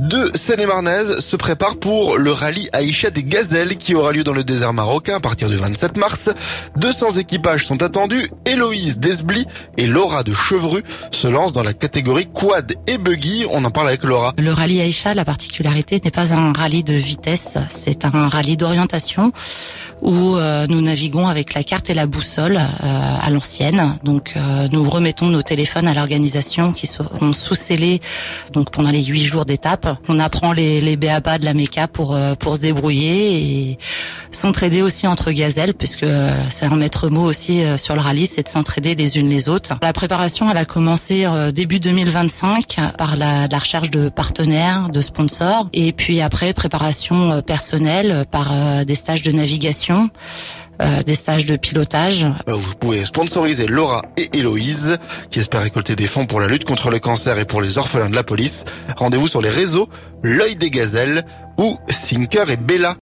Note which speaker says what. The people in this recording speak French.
Speaker 1: Deux Seine-et-Marnaises se préparent pour le rallye Aïcha des Gazelles qui aura lieu dans le désert marocain à partir du 27 mars. 200 équipages sont attendus. Héloïse d'Esbly et Laura de Chevru se lancent dans la catégorie quad et buggy. On en parle avec Laura.
Speaker 2: Le rallye Aïcha, la particularité n'est pas un rallye de vitesse, c'est un rallye d'orientation où nous naviguons avec la carte et la boussole à l'ancienne. Donc nous remettons nos téléphones à l'organisation qui seront sous-scellés donc pendant les 8 jours d'étape. On apprend les b.a.-ba de la méca pour se débrouiller et s'entraider aussi entre gazelles, puisque c'est un maître mot aussi sur le rallye, c'est de s'entraider les unes les autres. La préparation, elle a commencé début 2025 par la recherche de partenaires, de sponsors, et puis après préparation personnelle par des stages de navigation, des stages de pilotage.
Speaker 1: Vous pouvez sponsoriser Laura et Héloïse qui espèrent récolter des fonds pour la lutte contre le cancer et pour les orphelins de la police. Rendez-vous sur les réseaux L'Œil des Gazelles ou Sinker et Bella.